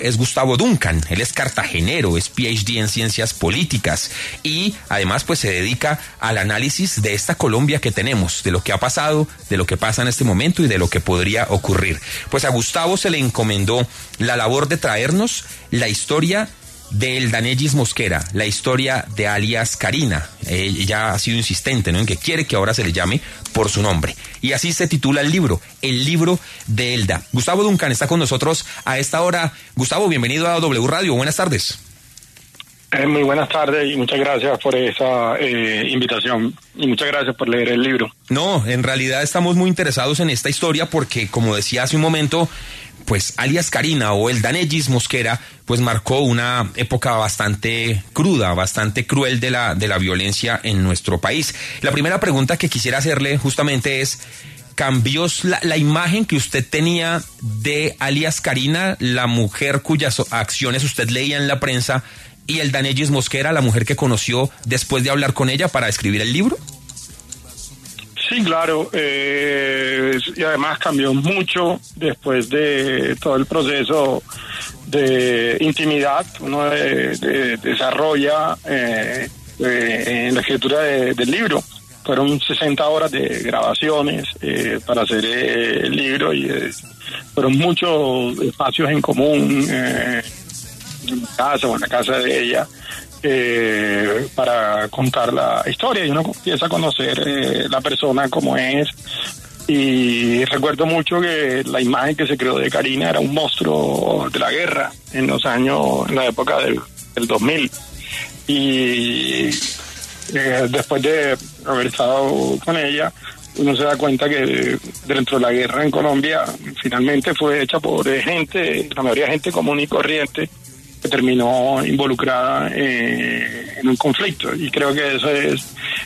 es Gustavo Duncan. Él es cartagenero, es PhD en ciencias políticas y además pues se dedica al análisis de esta Colombia que tenemos, de lo que ha pasado, de lo que pasa en este momento y de lo que podría ocurrir. Pues a Gustavo se le encomendó la labor de traernos la historia de Eldanellis Mosquera, la historia de alias Karina. Ella ha sido insistente, ¿no?, en que quiere que ahora se le llame por su nombre. Y así se titula el libro de Elda. Gustavo Duncan está con nosotros a esta hora. Gustavo, bienvenido a W Radio. Buenas tardes. Muy buenas tardes y muchas gracias por esa invitación y muchas gracias por leer el libro. No, en realidad estamos muy interesados en esta historia porque, como decía hace un momento, pues alias Karina o Eldanellis Mosquera pues marcó una época bastante cruda, bastante cruel de la violencia en nuestro país. La primera pregunta que quisiera hacerle justamente es: ¿cambió la imagen que usted tenía de alias Karina, la mujer cuyas acciones usted leía en la prensa, y Eldanellis Mosquera, la mujer que conoció después de hablar con ella para escribir el libro? Sí, claro, y además cambió mucho después de todo el proceso de intimidad que uno desarrolla en la escritura del libro. Fueron 60 horas de grabaciones para hacer el libro y fueron muchos espacios en común en mi casa o en la casa de ella para contar la historia, y uno empieza a conocer la persona como es. Y recuerdo mucho que la imagen que se creó de Karina era un monstruo de la guerra en la época del 2000. Y después de haber estado con ella, uno se da cuenta que dentro de la guerra en Colombia finalmente fue hecha por gente, la mayoría gente común y corriente, que terminó involucrada en un conflicto. Y creo que eso es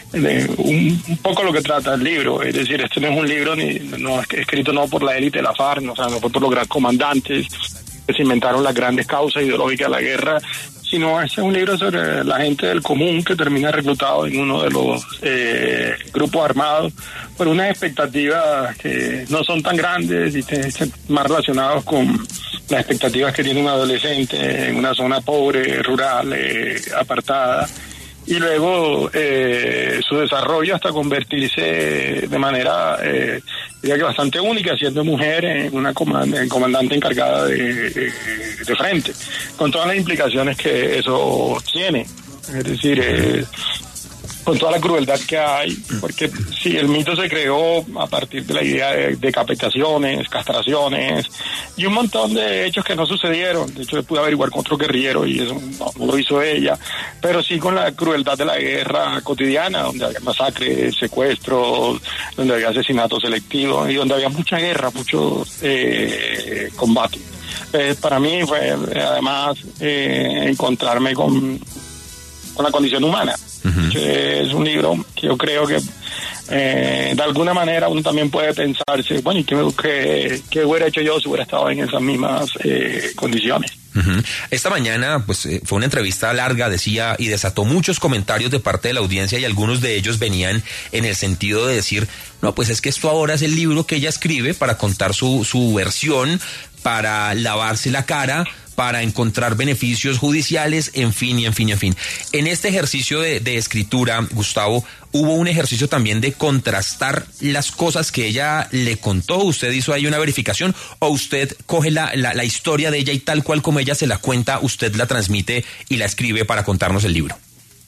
un poco lo que trata el libro. Es decir, este no es un libro escrito no por la élite de la FARC, no fue por los grandes comandantes que se inventaron las grandes causas ideológicas de la guerra, sino este es un libro sobre la gente del común que termina reclutado en uno de los grupos armados por unas expectativas que no son tan grandes y más relacionados con las expectativas que tiene un adolescente en una zona pobre, rural, apartada, y luego su desarrollo hasta convertirse de manera diría que bastante única, siendo mujer en una comandante encargada de frente, con todas las implicaciones que eso tiene. Es decir, con toda la crueldad que hay, porque sí, el mito se creó a partir de la idea de decapitaciones, castraciones y un montón de hechos que no sucedieron. De hecho, pude averiguar con otro guerrillero y eso no lo hizo ella, pero sí con la crueldad de la guerra cotidiana, donde había masacres, secuestros, donde había asesinatos selectivos y donde había mucha guerra, mucho combate. Para mí fue además encontrarme con la condición humana. Es un libro que yo creo que de alguna manera uno también puede pensarse, bueno, ¿y qué hubiera hecho yo si hubiera estado en esas mismas condiciones? Esta mañana pues fue una entrevista larga, decía, y desató muchos comentarios de parte de la audiencia, y algunos de ellos venían en el sentido de decir: no, pues es que esto ahora es el libro que ella escribe para contar su versión, para lavarse la cara, para encontrar beneficios judiciales, en fin. En este ejercicio de escritura, Gustavo, hubo un ejercicio también de contrastar las cosas que ella le contó. ¿Usted hizo ahí una verificación o usted coge la historia de ella y tal cual como ella se la cuenta, usted la transmite y la escribe para contarnos el libro?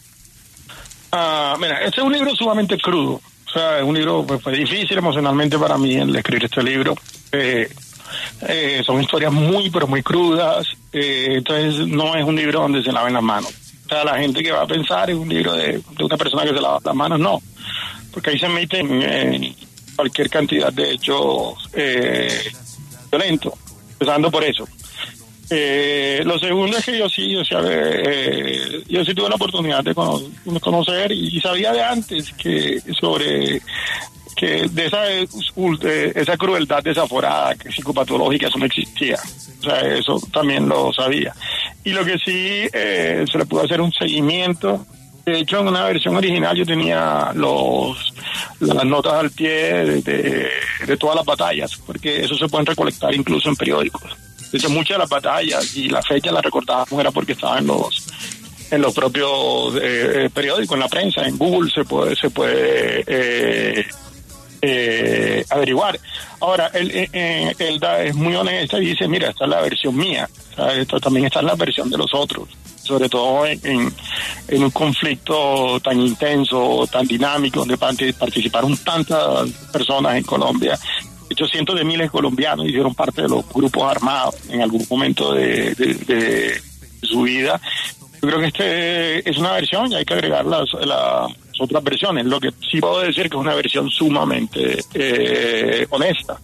Mira, este es un libro sumamente crudo. O sea, es un libro pues, fue difícil emocionalmente para mí el escribir este libro. Son historias muy, pero muy crudas. Entonces no es un libro donde se laven las manos. O sea, la gente que va a pensar es un libro de una persona que se lava las manos, no. Porque ahí se meten cualquier cantidad de hechos violentos, empezando por eso. Lo segundo es que yo sí tuve la oportunidad de conocer y sabía de antes que de esa crueldad desaforada, que psicopatológica, eso no existía. O sea, eso también lo sabía. Y lo que sí se le pudo hacer un seguimiento. De hecho, en una versión original yo tenía las notas al pie de todas las batallas, porque eso se pueden recolectar incluso en periódicos. Entonces muchas de las batallas y las fechas las recordábamos era porque estaban en los propios periódicos, en la prensa, en Google se puede averiguar. Ahora, Elda es muy honesta y dice, mira, esta es la versión mía, esto también está en la versión de los otros, sobre todo en un conflicto tan intenso, tan dinámico, donde participaron tantas personas en Colombia. De hecho, cientos de miles de colombianos hicieron parte de los grupos armados en algún momento de su vida. Yo creo que este es una versión y hay que agregar las otras versiones. Lo que sí puedo decir que es una versión sumamente honesta.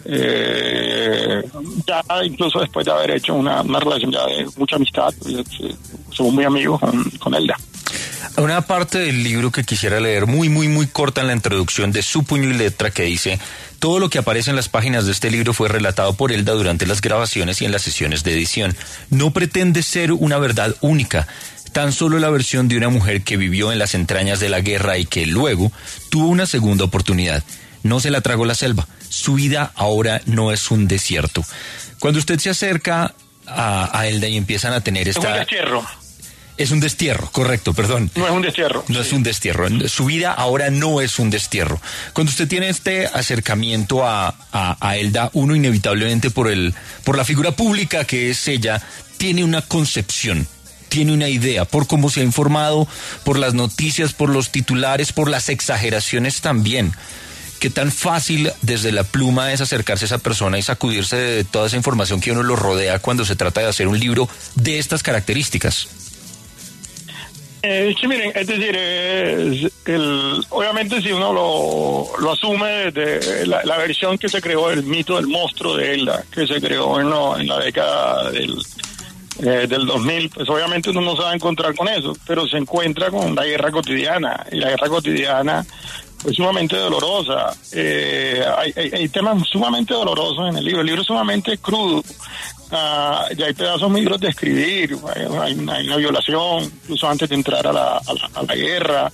Ya incluso después de haber hecho una relación ya de mucha amistad, somos muy amigos con Elda. Una parte del libro que quisiera leer muy corta en la introducción de Su puño y letra, que dice: todo lo que aparece en las páginas de este libro fue relatado por Elda durante las grabaciones y en las sesiones de edición. No pretende ser una verdad única, tan solo la versión de una mujer que vivió en las entrañas de la guerra y que luego tuvo una segunda oportunidad. No se la tragó la selva. Su vida ahora no es un desierto. Cuando usted se acerca a Elda y empiezan a tener esta... Es un destierro. Es un destierro, correcto, perdón. No es un destierro. No es un destierro. Su vida ahora no es un destierro. Cuando usted tiene este acercamiento a Elda, uno inevitablemente por la figura pública que es ella, tiene una concepción, tiene una idea, por cómo se ha informado, por las noticias, por los titulares, por las exageraciones también. ¿Qué tan fácil desde la pluma es acercarse a esa persona y sacudirse de toda esa información que uno lo rodea cuando se trata de hacer un libro de estas características? Sí, miren, es decir, obviamente si uno lo asume desde la versión que se creó, el mito del monstruo de Elda, que se creó en la década del 2000, pues obviamente uno no se va a encontrar con eso, pero se encuentra con la guerra cotidiana, y la guerra cotidiana es sumamente dolorosa. Hay temas sumamente dolorosos en el libro es sumamente crudo. Ya hay pedazos muy duros de escribir, hay una violación incluso antes de entrar a la guerra,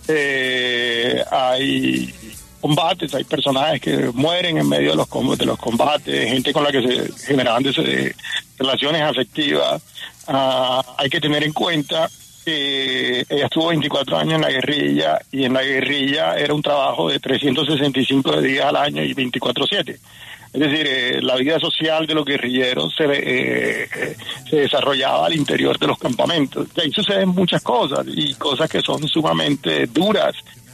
hay combates, hay personajes que mueren en medio de los combates, gente con la que se generaban relaciones afectivas. Hay que tener en cuenta que ella estuvo 24 años en la guerrilla, y en la guerrilla era un trabajo de 365 días al año y 24/7. Es decir, la vida social de los guerrilleros se desarrollaba al interior de los campamentos. Y ahí suceden muchas cosas, y cosas que son sumamente duras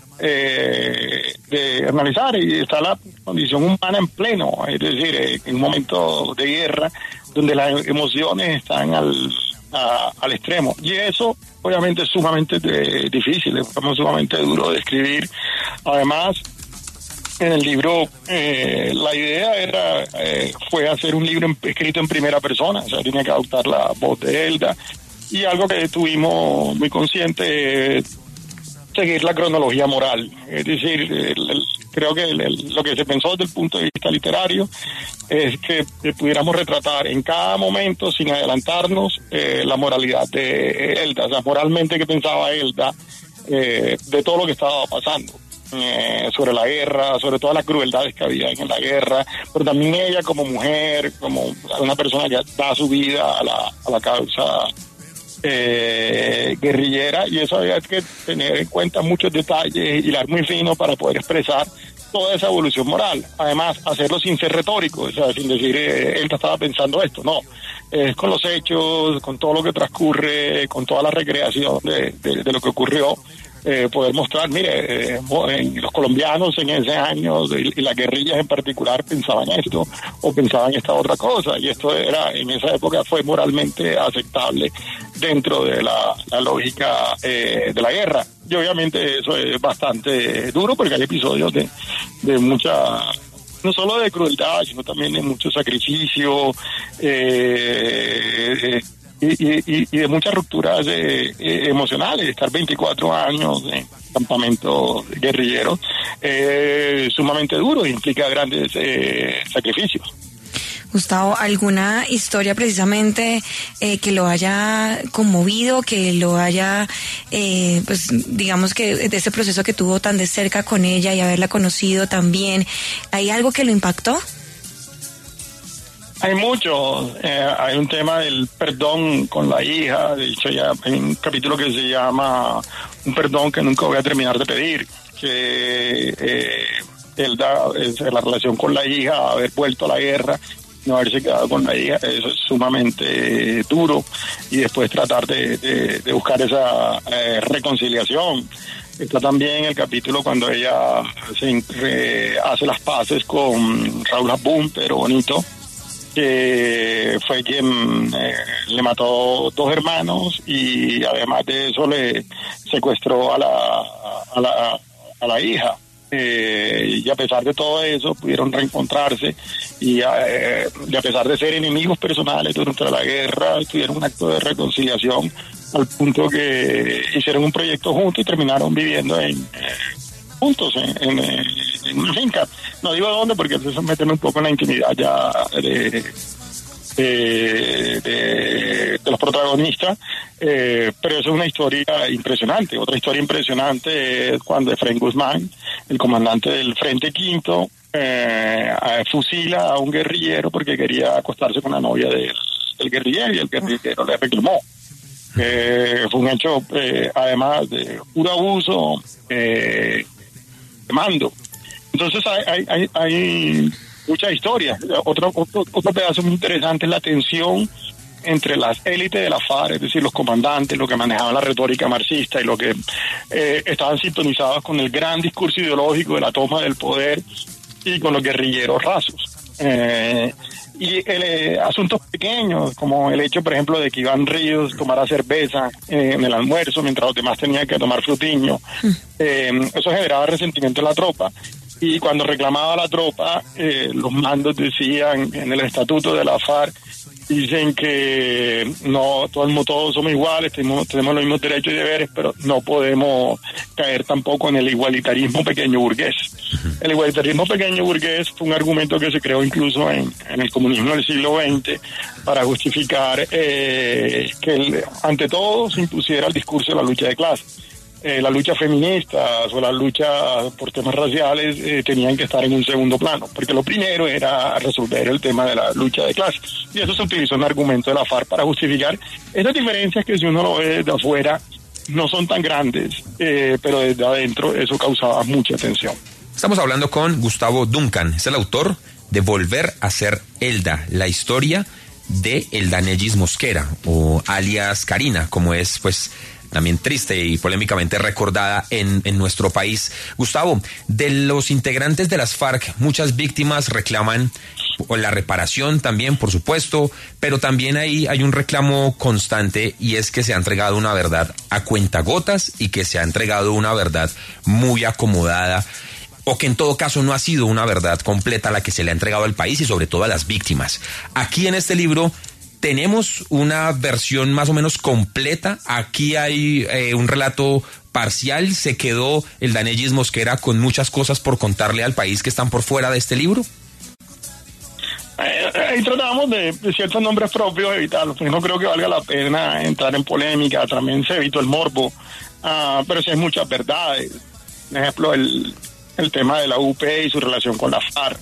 de analizar, y está la condición humana en pleno, es decir, en un momento de guerra donde las emociones están al extremo, y eso obviamente es sumamente difícil, es sumamente duro de escribir. Además, en el libro la idea fue hacer un libro escrito en primera persona, o sea, tenía que adoptar la voz de Elda, y algo que tuvimos muy consciente, seguir la cronología moral, es decir, creo que lo que se pensó desde el punto de vista literario es que pudiéramos retratar en cada momento, sin adelantarnos, la moralidad de Elda, o sea, moralmente qué pensaba Elda de todo lo que estaba pasando, sobre la guerra, sobre todas las crueldades que había en la guerra, pero también ella como mujer, como una persona que da su vida a la causa guerrillera, y eso había que tener en cuenta muchos detalles, hilar muy fino para poder expresar toda esa evolución moral. Además, hacerlo sin ser retórico, o sea, sin decir él estaba pensando esto, no, es con los hechos, con todo lo que transcurre, con toda la recreación de lo que ocurrió, poder mostrar, mire, los colombianos en ese año y las guerrillas en particular pensaban esto o pensaban esta otra cosa, y esto en esa época fue moralmente aceptable dentro de la lógica de la guerra. Y obviamente eso es bastante duro, porque hay episodios de mucha, no solo de crueldad, sino también de mucho sacrificio, y de muchas rupturas emocionales. Estar 24 años en campamentos guerrilleros sumamente duro, implica grandes sacrificios. Gustavo, ¿alguna historia precisamente que lo haya conmovido, que lo haya, pues digamos que de ese proceso que tuvo tan de cerca con ella y haberla conocido también, ¿hay algo que lo impactó? Hay muchos. Hay un tema del perdón con la hija. De hecho, ya hay un capítulo que se llama Un perdón que nunca voy a terminar de pedir. Que él da la relación con la hija, haber vuelto a la guerra, no haberse quedado con la hija, eso es sumamente duro. Y después tratar de buscar esa reconciliación. Está también el capítulo cuando ella hace las paces con Raúl Habun, pero bonito, que fue quien le mató 2 hermanos y además de eso le secuestró a la hija. Y a pesar de todo eso pudieron reencontrarse y a pesar de ser enemigos personales durante la guerra tuvieron un acto de reconciliación al punto que hicieron un proyecto juntos y terminaron viviendo juntos en una finca. No digo dónde porque eso es meterme un poco en la intimidad ya de los protagonistas, pero eso es una historia impresionante. Otra historia impresionante es cuando Efraín Guzmán, el comandante del Frente Quinto, fusila a un guerrillero porque quería acostarse con la novia del guerrillero y el guerrillero le reclamó. Fue un hecho, además de puro abuso, de mando. Entonces hay muchas historias. Otro pedazo muy interesante es la tensión entre las élites de la FARC, es decir, los comandantes, los que manejaban la retórica marxista y los que estaban sintonizados con el gran discurso ideológico de la toma del poder y con los guerrilleros rasos. Y asuntos pequeños, como el hecho, por ejemplo, de que Iván Ríos tomara cerveza en el almuerzo mientras los demás tenían que tomar frutiño. Eso generaba resentimiento en la tropa. Y cuando reclamaba la tropa, los mandos decían en el estatuto de la FARC, dicen que no, todos somos iguales, tenemos los mismos derechos y deberes, pero no podemos caer tampoco en el igualitarismo pequeño burgués. El igualitarismo pequeño burgués fue un argumento que se creó incluso en el comunismo del siglo XX para justificar que ante todo se impusiera el discurso de la lucha de clases. La lucha feminista o la lucha por temas raciales tenían que estar en un segundo plano, porque lo primero era resolver el tema de la lucha de clases. Y eso se utilizó en el argumento de la FARC para justificar esas diferencias que si uno lo ve desde afuera no son tan grandes, pero desde adentro eso causaba mucha tensión. Estamos hablando con Gustavo Duncan, es el autor de Volver a ser Elda, la historia de Elda Neyis Mosquera, o alias Karina, como es pues también triste y polémicamente recordada en nuestro país. Gustavo, de los integrantes de las FARC, muchas víctimas reclaman la reparación también, por supuesto, pero también ahí hay un reclamo constante y es que se ha entregado una verdad a cuentagotas y que se ha entregado una verdad muy acomodada, o que en todo caso no ha sido una verdad completa la que se le ha entregado al país y sobre todo a las víctimas. Aquí en este libro tenemos una versión más o menos completa. Aquí hay un relato parcial. ¿Se quedó Elda Neyis Mosquera con muchas cosas por contarle al país que están por fuera de este libro? Ahí tratamos de ciertos nombres propios evitarlos, porque no creo que valga la pena entrar en polémica. También se evitó el morbo, pero sí hay muchas verdades. Por ejemplo, el tema de la UP y su relación con la FARC.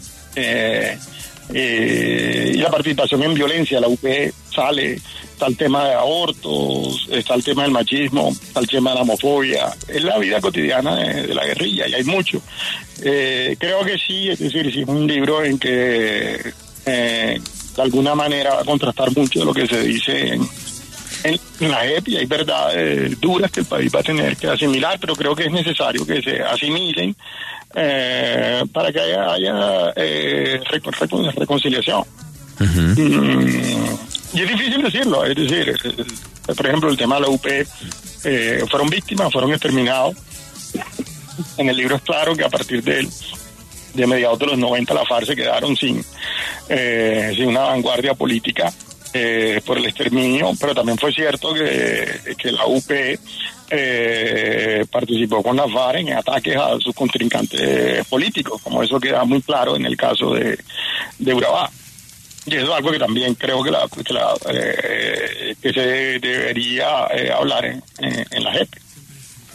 Y la participación en violencia, la UP sale, está el tema de abortos, está el tema del machismo, está el tema de la homofobia, es la vida cotidiana de la guerrilla y hay mucho. Creo que sí, es decir, sí es un libro en que de alguna manera va a contrastar mucho de lo que se dice en la JEP, y hay verdades duras que el país va a tener que asimilar, pero creo que es necesario que se asimilen para que haya reconciliación. Y es difícil decirlo, es decir, por ejemplo, el tema de la UP, fueron víctimas, fueron exterminados. En el libro es claro que a partir de mediados de los 90 la FARC se quedaron sin una vanguardia política por el exterminio, pero también fue cierto que la UP participó con la FARC en ataques a sus contrincantes políticos, como eso queda muy claro en el caso de Urabá. Y eso es algo que también creo que se debería hablar en la JEP.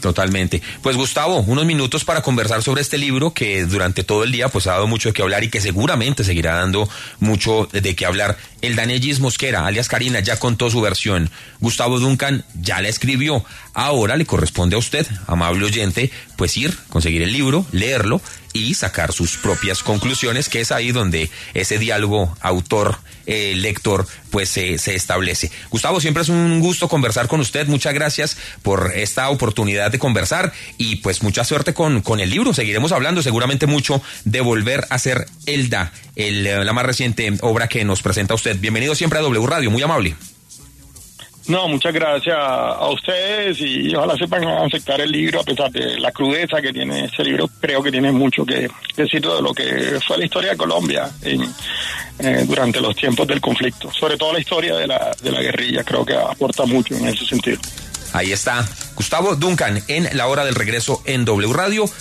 Totalmente. Pues Gustavo, unos minutos para conversar sobre este libro que durante todo el día pues ha dado mucho de qué hablar y que seguramente seguirá dando mucho de qué hablar. El danés Mosquera, alias Karina, ya contó su versión. Gustavo Duncan ya la escribió. Ahora le corresponde a usted, amable oyente, pues ir, conseguir el libro, leerlo y sacar sus propias conclusiones, que es ahí donde ese diálogo autor-lector pues se establece. Gustavo, siempre es un gusto conversar con usted. Muchas gracias por esta oportunidad de conversar y pues mucha suerte con el libro. Seguiremos hablando seguramente mucho de volver a ser Elda, la más reciente obra que nos presenta usted. Bienvenido siempre a W Radio, muy amable. No, muchas gracias a ustedes y ojalá sepan aceptar el libro a pesar de la crudeza que tiene ese libro. Creo que tiene mucho que decir de lo que fue la historia de Colombia durante los tiempos del conflicto, sobre todo la historia de la guerrilla. Creo que aporta mucho en ese sentido. Ahí está Gustavo Duncan en La Hora del Regreso en W Radio.